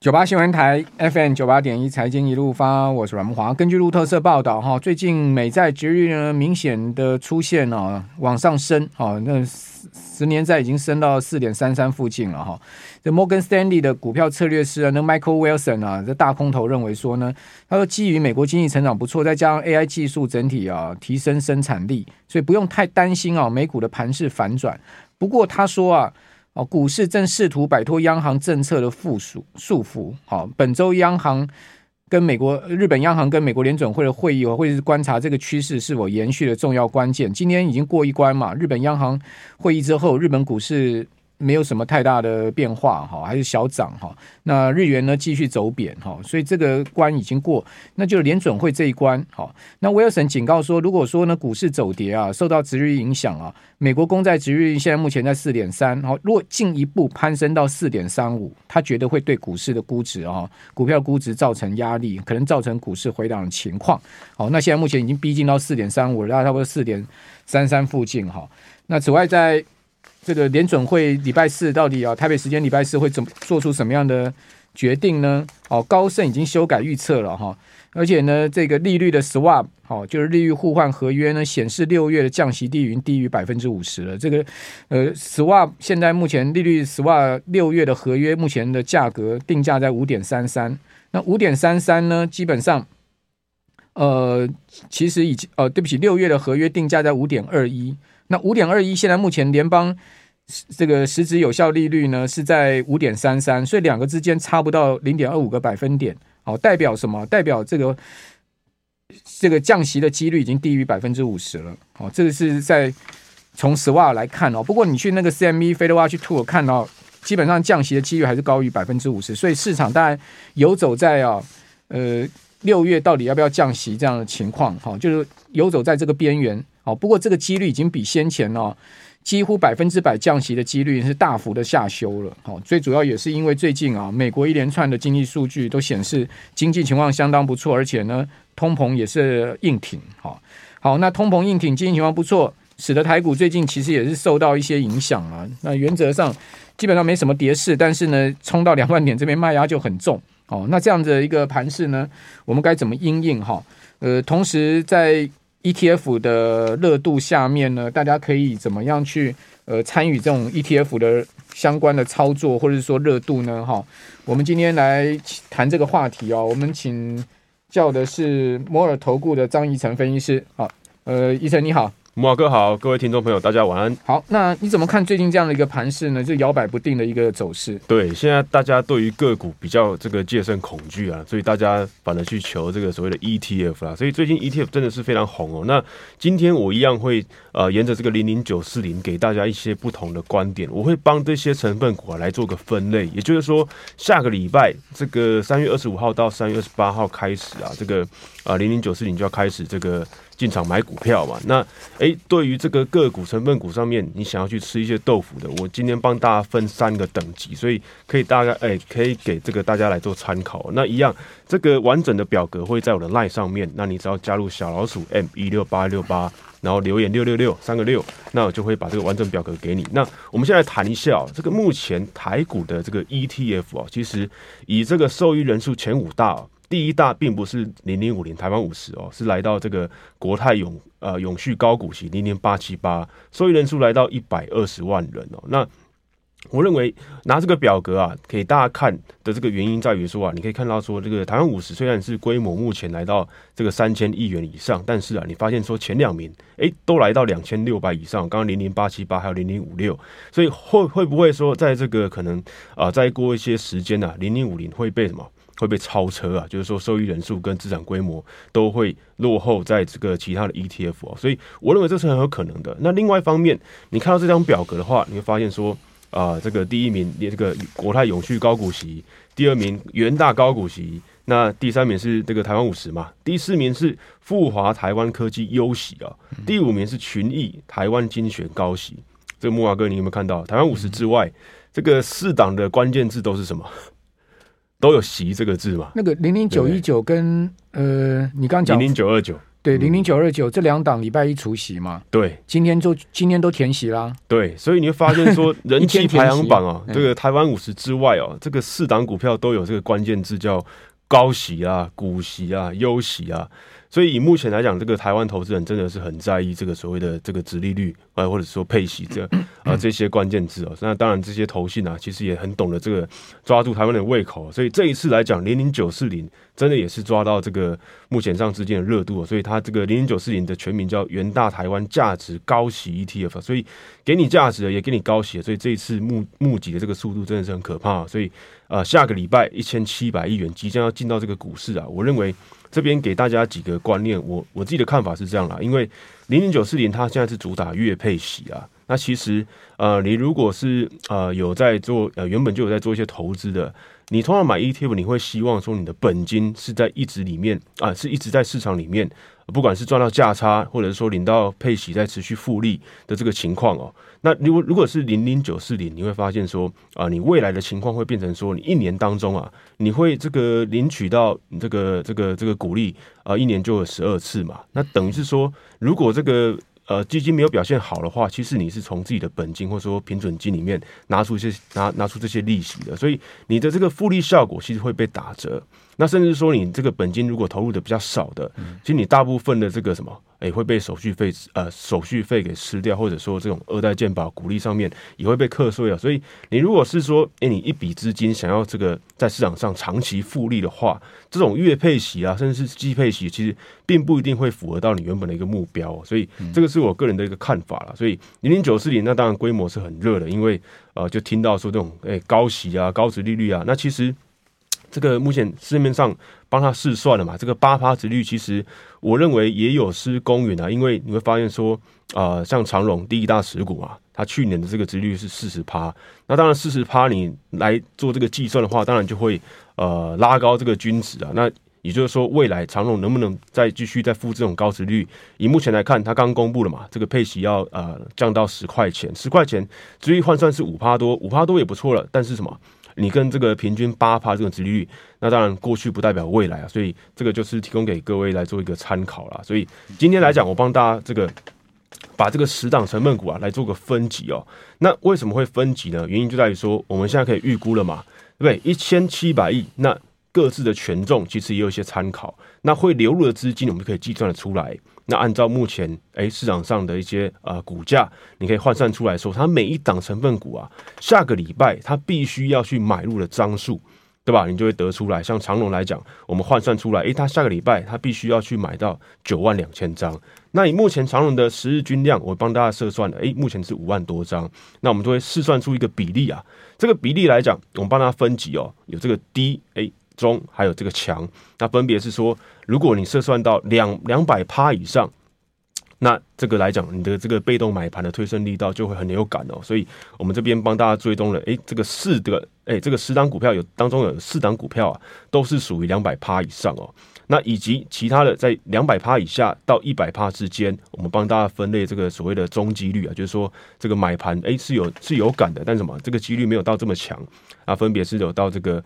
98新闻台 FM 98.1财经一路发，我是阮慕骅。根据路透社报道，最近美债殖利率呢明显的出现往上升，那10年债已经升到 4.33 附近了。这 Morgan Stanley 的股票策略师那 Michael Wilson 这大空头认为说呢，他说基于美国经济成长不错，再加上 AI 技术整体提升生产力，所以不用太担心美股的盘势反转。不过他说股市正试图摆脱央行政策的束缚。本周央行跟日本央行跟美国联准会的会议会是观察这个趋势是否延续的重要关键。今天已经过一关嘛，日本央行会议之后，日本股市没有什么太大的变化，还是小涨。那日元呢继续走贬，所以这个关已经过，那就是联准会这一关。那威尔森警告说，如果说呢股市走跌受到殖利率影响美国公债殖利率现在目前在 4.3， 如果进一步攀升到 4.35， 他觉得会对股市的估值股票估值造成压力，可能造成股市回档的情况。那现在目前已经逼近到 4.35 了，差不多 4.33 附近。那此外在这个联准会礼拜四到底台北时间礼拜四会做出什么样的决定呢？高盛已经修改预测了而且呢，这个利率的 swap 就是利率互换合约呢，显示6月的降息低于 50% 了。这个swap 现在目前利率 swap 6月的合约目前的价格定价在 5.33， 那 5.33 呢，基本上其实对不起，6月的合约定价在 5.21。那 5.21 现在目前联邦这个实质有效利率呢是在 5.33， 所以两个之间差不到 0.25 个百分点。代表什么？代表这个降息的几率已经低于 50% 了。这个是在从 SWA 来看不过你去那个 CME Fed Watch Tool 看到，基本上降息的几率还是高于 50%， 所以市场当然游走在6月到底要不要降息这样的情况，就是游走在这个边缘。不过这个几率已经比先前几乎100%降息的几率是大幅的下修了。最主要也是因为最近美国一连串的经济数据都显示经济情况相当不错，而且呢通膨也是硬挺。好，那通膨硬挺，经济情况不错，使得台股最近其实也是受到一些影响啊。那原则上基本上没什么跌势，但是呢冲到2万点这边卖压就很重。那这样的一个盘势呢，我们该怎么因应？同时在ETF 的热度下面呢，大家可以怎么样去参与这种 ETF 的相关的操作，或者是说热度呢？我们今天来谈这个话题我们请教的是摩尔投顾的张怡晨分析师。怡晨你好。 慕骅哥好，各位听众朋友大家晚安。 好，那你怎么看最近这样的一个盘势呢？就摇摆不定的一个走势。 对，现在大家对于个股比较这个戒慎恐惧所以大家反而去求这个所谓的 ETF 所以最近 ETF 真的是非常红那今天我一样会沿着这个00940给大家一些不同的观点，我会帮这些成分股来做个分类，也就是说下个礼拜这个3月25号到3月28号开始这个00940就要开始这个进场买股票嘛。那对于这个个股成分股上面，你想要去吃一些豆腐的，我今天帮大家分3个等级，所以可以大概可以给这个大家来做参考。那一样，这个完整的表格会在我的 LINE 上面，那你只要加入小老鼠 M16868，然后留言666，3个6，那我就会把这个完整表格给你。那我们现在谈一下这个目前台股的这个 ETF其实以这个受益人数前5大第一大并不是0050台湾50是来到这个国泰永续高股息00878，受益人数来到120万人那我认为拿这个表格给大家看的这个原因在于说你可以看到说这个台湾50虽然是规模目前来到这个3000亿元以上，但是你发现说前2名都来到2600以上，刚刚00878还有0056，所以会不会说在这个可能再过一些时间0050会被什么？会被超车就是说受益人数跟资产规模都会落后在这个其他的 ETF所以我认为这是很有可能的。那另外一方面，你看到这张表格的话，你会发现说这个第1名这个国泰永续高股息，第2名元大高股息，那第3名是这个台湾50嘛，第4名是富华台湾科技优息第5名是群益台湾精选高息。这个慕骅哥你有没有看到台湾50之外，这个4档的关键字都是什么？都有息这个字嘛？ 那个00919跟你刚讲 00929 对00929这2档礼拜一除息嘛， 对， 今天都填息啦。 对，所以你会发现说人气排行榜啊，这个台湾50之外哦，这个4档股票都有这个关键字叫高息啊、股息啊、优息啊。所以以目前来讲，这个台湾投资人真的是很在意这个所谓的这个殖利率或者说配息这些关键字哦。那当然这些投信啊，其实也很懂得这个抓住台湾的胃口。所以这一次来讲，00940真的也是抓到这个目前上之间的热度。所以它这个00940的全名叫元大台湾价值高息 ETF， 所以给你价值的也给你高息的。所以这一次募集的这个速度真的是很可怕。所以下个礼拜1700亿元即将要进到这个股市啊，我认为这边给大家几个观念，我自己的看法是这样啦，因为00940它现在是主打月配息啊，那其实你如果是有在做原本就有在做一些投资的，你通常买 ETF， 你会希望说你的本金是在一直里面是一直在市场里面，不管是赚到价差，或者是说领到配息在持续复利的这个情况哦。那如果是00940，你会发现说你未来的情况会变成说，你一年当中你会这个领取到这个股利一年就有12次嘛。那等于是说，如果这个基金没有表现好的话，其实你是从自己的本金或者说平准金里面拿出这些利息的，所以你的这个复利效果其实会被打折。那甚至说你这个本金如果投入的比较少的，其实你大部分的这个会被手续费给吃掉，或者说这种2代健保股利上面也会被课税啊。所以你如果是说你一笔资金想要这个在市场上长期复利的话，这种月配息啊，甚至是季配息，其实并不一定会符合到你原本的一个目标。所以这个是我个人的一个看法啦。所以00940那当然规模是很热的，因为就听到说这种高息啊、高殖利率啊，那其实这个目前市面上帮他试算了嘛，这个8%殖率，其实我认为也有失公允啊，因为你会发现说，像长荣第一大持股啊，它去年的这个殖率是40%，那当然40%你来做这个计算的话，当然就会拉高这个均值啊，那也就是说，未来长荣能不能再继续付这种高殖率？以目前来看，它刚公布了嘛，这个配息要降到10块钱，10块钱殖率换算是5%多，5%多也不错了，但是什么？你跟这个平均8%这种殖利率，那当然过去不代表未来啊，所以这个就是提供给各位来做一个参考啦。所以今天来讲，我帮大家把这个10档成分股来做个分级哦。那为什么会分级呢？原因就在于说，我们现在可以预估了嘛，对不对？1700亿，那各自的权重其实也有一些参考，那会流入的资金我们就可以计算得出来。那按照目前市场上的一些股价，你可以换算出来说，它每一档成分股下个礼拜它必须要去买入的张数，对吧？你就会得出来。像长荣来讲，我们换算出来，它下个礼拜它必须要去买到92000张。那以目前长荣的10日均量，我帮大家测算了，目前是5万多张。那我们就会试算出一个比例啊。这个比例来讲，我们帮它分级哦，有这个低中还有这个强，那分别是说，如果你测算到200%以上，那这个来讲，你的这个被动买盘的推升力道就会很有感哦。所以我们这边帮大家追踪了，这个这个10档股票当中有4档股票都是属于200%以上哦。那以及其他的在200%以下到100%之间，我们帮大家分类这个所谓的中几率啊，就是说这个买盘是有感的，但什么这个几率没有到这么强啊，分别是有到这个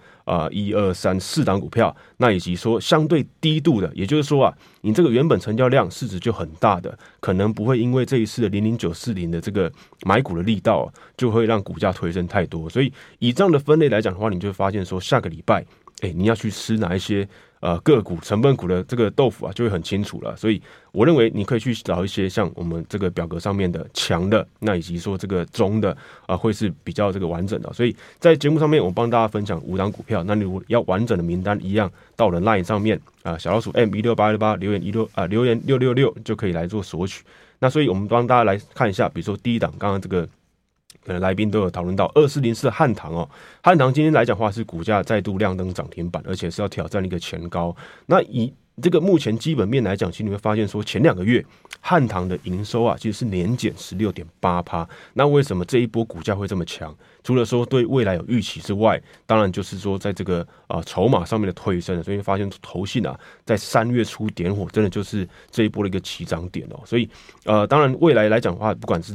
1、2、3、4档股票，那以及说相对低度的，也就是说你这个原本成交量市值就很大的，可能不会因为这一次的00940的这个买股的力道就会让股价推升太多，所以以这样的分类来讲的话，你就会发现说下个礼拜你要去吃哪一些个股成分股的这个豆腐就会很清楚了。所以我认为你可以去找一些像我们这个表格上面的强的，那以及说这个中的会是比较这个完整的。所以在节目上面我帮大家分享5档股票，那你如果要完整的名单一样到我的 LINE 上面小老鼠 M16868 留言666就可以来做索取。那所以我们帮大家来看一下，比如说第一档刚刚这个可能来宾都有讨论到2404的汉唐汉唐今天来讲的话是股价再度亮灯涨停板，而且是要挑战一个前高。那以这个目前基本面来讲，其实你会发现说前2个月汉唐的营收其实是年减 16.8%。那为什么这一波股价会这么强？除了说对未来有预期之外，当然就是说在这个筹码上面的推升，所以发现投信在3月初点火，真的就是这一波的一个起涨点所以当然未来来讲的话，不管是在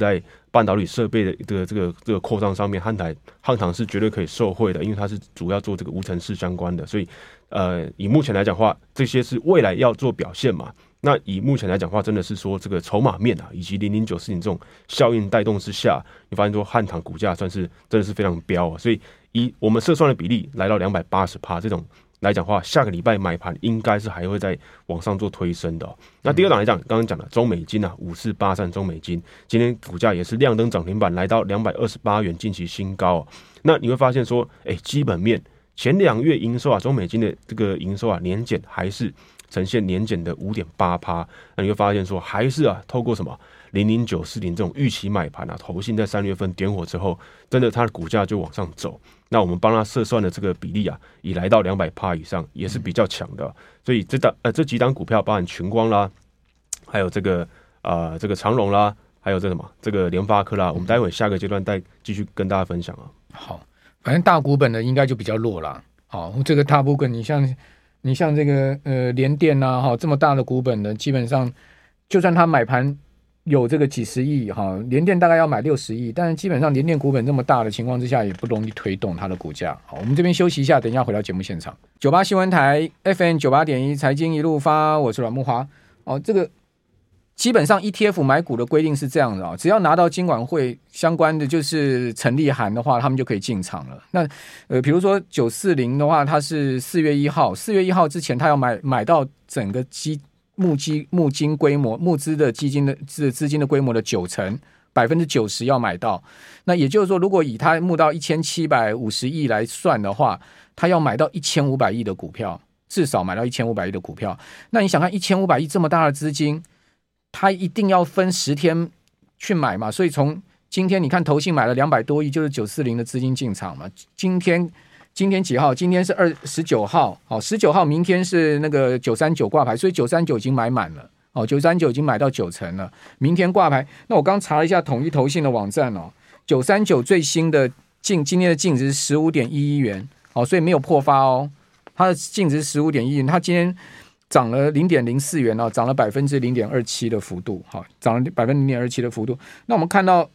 半导体设备的这个扩张上面，汉唐是绝对可以受惠的，因为它是主要做这个无尘室相关的，所以以目前来讲的话，这些是未来要做表现嘛。那以目前来讲的话，真的是说这个筹码面啊，以及0094这种效应带动之下，你发现说汉唐股价算是真的是非常飙啊，所以以我们测算的比例来到280%这种来讲的话，下个礼拜买盘应该是还会再往上做推升的那第二档来讲，刚刚讲的中美金啊，5483中美金，今天股价也是亮灯涨停板，来到228元，近期新高那你会发现说，基本面前2月营收啊，中美金的这个营收啊，年减还是呈现年减的 5.8%， 那你会发现说，还是透过什么00940这种预期买盘啊，投信在3月份点火之后，真的它的股价就往上走。那我们帮它测算的这个比例啊，已来到200%以上，也是比较强的。所以这几档股票，包含群光啦，还有这个长荣啦，还有这个联发科啦，我们待会下个阶段再继续跟大家分享好，反正大股本的应该就比较弱啦。好，这个大股本，你像这个联电啊，这么大的股本的，基本上就算他买盘有这个几十亿联电大概要买60亿，但是基本上联电股本这么大的情况之下，也不容易推动它的股价。好，我们这边休息一下，等一下回到节目现场。98新闻台 FM 98.1财经一路发，我是阮慕骅。这个基本上 ETF 买股的规定是这样的只要拿到金管会相关的就是成立函的话，他们就可以进场了。那比如说940的话，它是4月1号，4月1号之前他要买到整个募金规模募资的资金的规模的90%要买到。那也就是说，如果以他募到1750亿来算的话，他要买到1500亿的股票，至少买到1500亿的股票。那你想看1500亿这么大的资金，他一定要分10天去买嘛，所以从今天你看投信买了200多亿，就是940的资金进场嘛。今天几号？今天是19号，19号明天是那个939挂牌，所以939已经买满了939已经买到90%了，明天挂牌。那我刚查了一下统一投信的网站939最新的今天的净值是 15.11 元所以没有破发它的净值 15.1 元，它今天涨了 0.04 元涨了 0.27% 的幅度涨了 0.27% 的幅度。那我们看到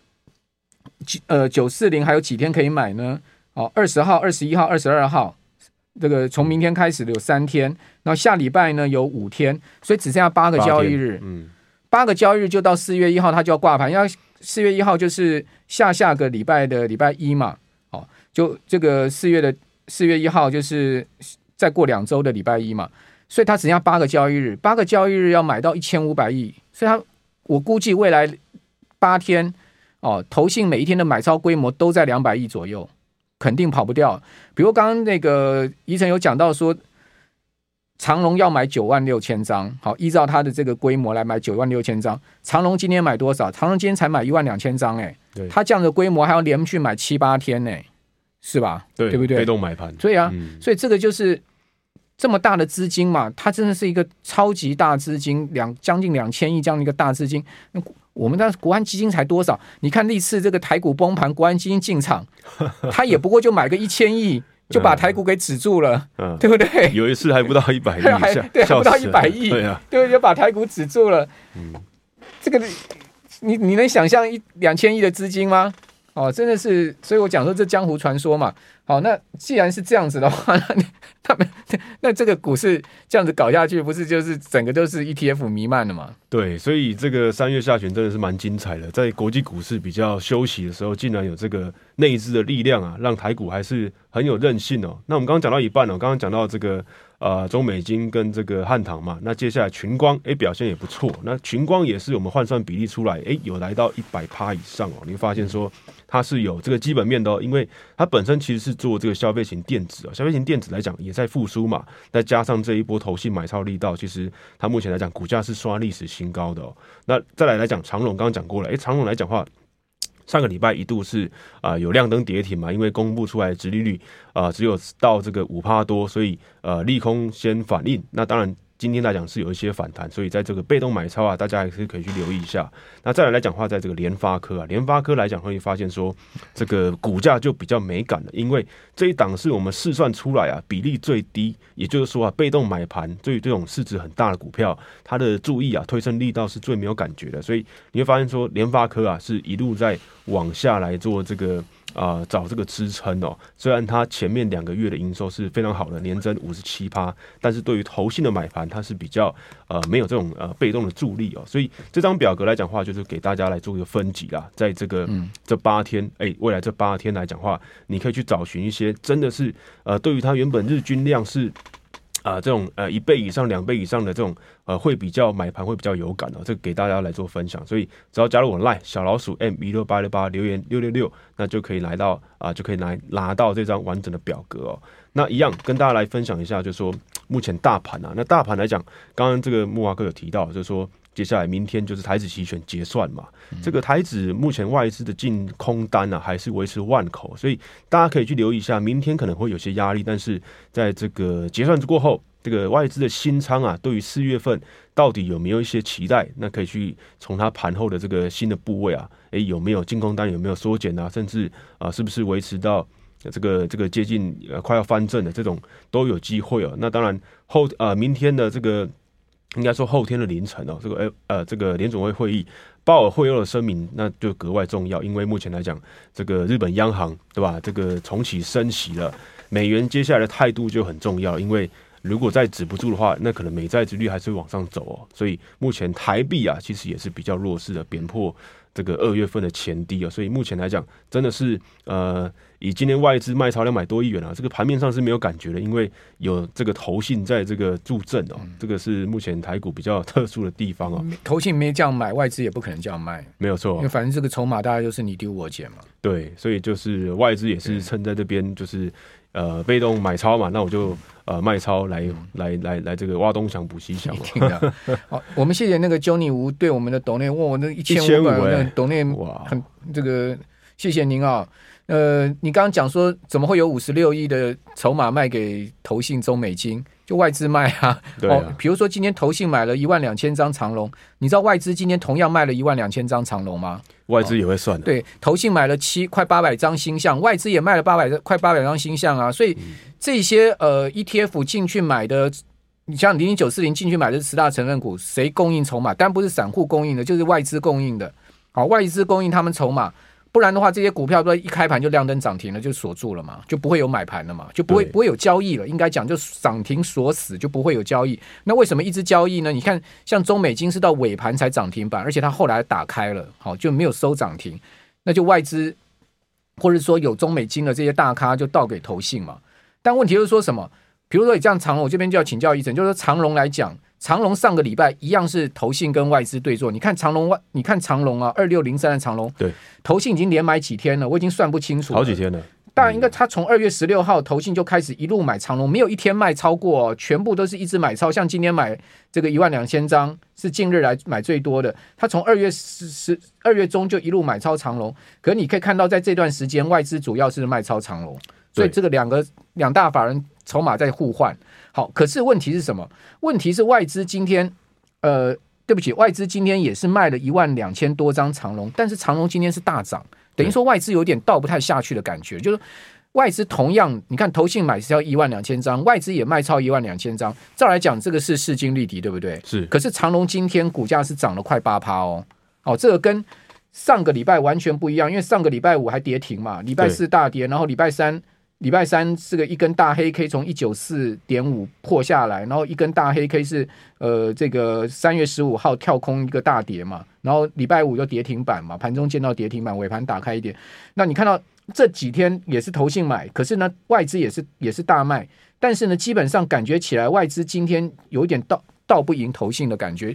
940还有几天可以买呢20号、21号、22号，这个从明天开始有3天，然后下礼拜呢有5天，所以只剩下8个交易日。8个交易日就到4月1号它就要挂牌，因为4月1号就是下个礼拜的礼拜一嘛就这个4月1号就是再过2周的礼拜一嘛，所以它只剩下8个交易日，8个交易日要买到1500亿，所以我估计未来8天投信每一天的买超规模都在200亿左右，肯定跑不掉。比如刚刚那个宜晨有讲到说，长荣要买96000张，好，依照它的这个规模来买96000张。长荣今天买多少？长荣今天才买12000张对， 它这样的规模还要连续买7-8天是吧？对不对？ 被动买盘。 所以所以这个就是这么大的资金嘛，它真的是一个超级大资金，将近2000亿这样的一个大资金。我们的国安基金才多少？你看历次这个台股崩盘，国安基金进场，它也不过就买个1000亿，就把台股给止住了，对不对？ 有一次还不到100亿， 对，还不到100亿，对，就把台股止住了。这个你能想象2000亿的资金吗？真的是，所以我讲说这江湖传说嘛。好，那既然是这样子的话，那这个股市这样子搞下去，不是就是整个都是 ETF 弥漫了吗？ 对，所以这个3月下旬真的是蛮精彩的，在国际股市比较休息的时候，竟然有这个内资的力量让台股还是很有韧性那我们刚刚讲到一半刚刚讲到这个中美金跟这个汉唐嘛，那接下来群光表现也不错，那群光也是我们换算比例出来有来到100%以上你会发现说它是有这个基本面的因为它本身其实是做这个消费型电子消费型电子来讲也在复苏嘛，再加上这一波投信买超力道，其实它目前来讲股价是刷历史新高的那再来讲长荣，刚刚讲过了长荣来讲话，上个礼拜一度是有亮灯跌停嘛，因为公布出来的殖利率只有到这个5%多，所以利空先反应。那当然今天来讲是有一些反弹，所以在这个被动买超啊，大家还是可以去留意一下。那再来讲话，在这个联发科啊，联发科来讲会发现说，这个股价就比较没感了，因为这一档是我们试算出来啊，比例最低，也就是说啊，被动买盘对于这种市值很大的股票，它的注意啊，推升力道是最没有感觉的，所以你会发现说，联发科啊是一路在往下来做这个。找这个支撑哦，虽然它前面2个月的营收是非常好的，年增57%，但是对于投信的买盘，它是比较没有这种被动的助力哦，所以这张表格来讲话，就是给大家来做一个分级啦，在这个这8天，未来这8天来讲话，你可以去找寻一些真的是对于它原本日均量是。这种1倍以上、2倍以上的这种会比较买盘会比较有感哦，这个给大家来做分享。所以只要加入我 LINE 小老鼠 M16868留言666，那就可以来到就可以拿到这张完整的表格哦。那一样跟大家来分享一下，就是说目前大盘啊，那大盘来讲，刚刚这个木华哥有提到，就是说。接下来明天就是台指期权结算嘛，这个台指目前外资的净空单啊还是维持万口，所以大家可以去留意一下，明天可能会有些压力，但是在这个结算过后，这个外资的新仓啊，对于4月份到底有没有一些期待？那可以去从它盘后的这个新的部位啊，有没有净空单有没有缩减啊，甚至是不是维持到这个接近快要翻正的这种都有机会哦。那当然明天的这个。应该说后天的凌晨哦，这个联准会会议鲍尔会后的声明，那就格外重要，因为目前来讲，这个日本央行对吧，这个重启升息了，美元接下来的态度就很重要，因为如果再止不住的话，那可能美债殖率还是会往上走哦，所以目前台币啊，其实也是比较弱势的，贬破这个2月份的前低啊，所以目前来讲，真的是以今天外资卖超200多亿元啊，这个盘面上是没有感觉的，因为有这个投信在这个助阵哦，这个是目前台股比较特殊的地方哦。 投信没这样买，外资也不可能这样卖， 没有错， 因为反正这个筹码大概就是你丢我捡嘛。 对，所以就是外资也是趁在这边就是被动买超嘛，那我就卖超来这个挖东墙补西墙。 好，我们谢谢那个 Johnny 吴对我们的斗内，哇，那1500那斗内很这个，谢谢您啊。你刚刚讲说怎么会有56亿的筹码卖给投信中美金，就外资卖啊。 对啊， 比如说今天投信买了12000张长荣，你知道外资今天同样卖了12000张长荣吗？ 外资也会算的。 对，投信买了快800张新项，外资也卖了快800张新项啊。所以这些ETF 进去买的，你像00940进去买的10大成分股，谁供应筹码？当然不是散户供应的，就是外资供应的。好，外资供应他们筹码。不然的话，这些股票都一开盘就亮灯涨停了，就锁住了嘛，就不会有买盘了嘛，就不会有交易了。应该讲就涨停锁死，就不会有交易。那为什么一直交易呢？你看，像中美金是到尾盘才涨停板，而且它后来打开了，好就没有收涨停，那就外资或者说有中美金的这些大咖就倒给投信嘛。但问题就是说什么？比如说你这样长荣，我这边就要请教医生，就是说长荣来讲。长荣上个礼拜一样是投信跟外资对做，你看长荣啊，2603的长荣， 对， 投信已经连买几天了，我已经算不清楚了， 好几天了。 当然应该他从2月16号投信就开始一路买长荣，没有一天卖超过哦，全部都是一直买超，像今天买这个12000张是近日来买最多的，他从2月中就一路买超长荣，可是你可以看到在这段时间外资主要是卖超长荣，所以这个两大法人筹码在互换。好，可是问题是什么？问题是外资今天，对不起，外资今天也是卖了12000多张长荣，但是长荣今天是大涨，等于说外资有点倒不太下去的感觉，就是外资同样，你看投信买是要12000张，外资也卖超12000张，照来讲这个是势均力敌，对不对？ 是。 可是长荣今天股价是涨了快8%哦，这个跟上个礼拜完全不一样，因为上个礼拜5还跌停嘛，礼拜4大跌，然后礼拜三这个一根大黑 K 从194.5破下来，然后一根大黑 K 是这个3月15号跳空一个大跌嘛，然后礼拜5又跌停板嘛，盘中见到跌停板，尾盘打开一点。那你看到这几天也是投信买，可是呢外资也是大卖，但是呢基本上感觉起来外资今天有一点倒不赢投信的感觉。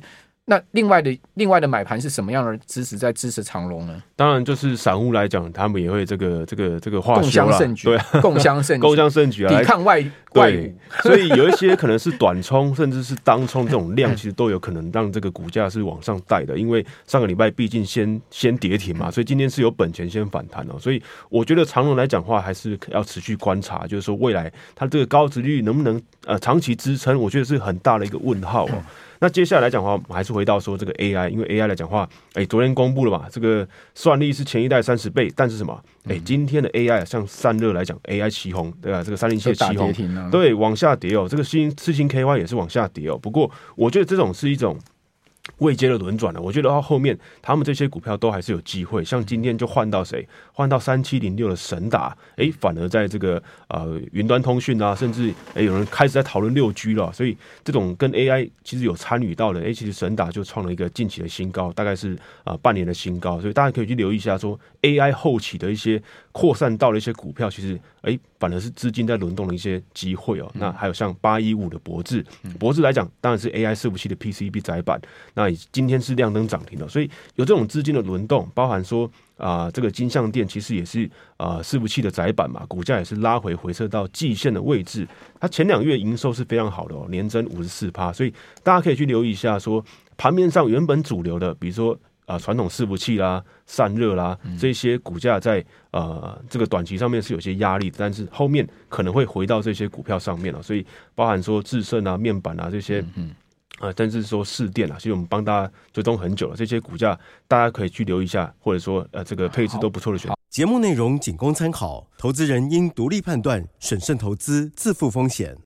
那另外的买盘是什么样的支持在支持长荣呢？ 当然就是散户来讲，他们也会这个化修啦，对， 共襄盛举，抵抗外对，所以有一些可能是短冲，甚至是当冲这种量，其实都有可能让这个股价是往上带的。因为上个礼拜毕竟先跌停嘛，所以今天是有本钱先反弹哦。所以我觉得长荣来讲话，还是要持续观察，就是说未来它这个高殖利率能不能长期支撑，我觉得是很大的一个问号哦。那接下来来讲的话，我们还是回到说这个 AI， 因为 AI 来讲的话，昨天公布了嘛，这个算力是前一代30倍，但是什么？今天的 AI 像散热来讲 ，AI 起红，对吧？这个307的起红，对，往下跌哦。这个世芯 KY 也是往下跌哦。不过我觉得这种是一种位阶的轮转了，我觉得后面他们这些股票都还是有机会。像今天就换到谁？换到3706的神达，反而在这个云端通讯啊，甚至有人开始在讨论6G 了。所以这种跟 AI 其实有参与到的，其实神达就创了一个近期的新高，大概是半年的新高。所以大家可以去留意一下，说 AI 后期的一些扩散到的一些股票，其实反而是资金在轮动的一些机会哦。那还有像815的博智来讲，当然是 AI 伺服器的 PCB 载板。那今天是亮灯涨停的，所以有这种资金的轮动，包含说这个金像电其实也是伺服器的载板嘛，股价也是拉回撤到季线的位置。它前2月营收是非常好的哦，年增54%，所以大家可以去留意一下，说盘面上原本主流的，比如说传统伺服器啦、散热啦这些股价在这个短期上面是有些压力的，但是后面可能会回到这些股票上面了。所以包含说智胜啊、面板啊这些。但是说市电其实我们帮大家追踪很久了，这些股价大家可以去留意一下，或者说这个配置都不错的选择。 节目内容仅供参考，投资人应独立判断、审慎投资，自负风险。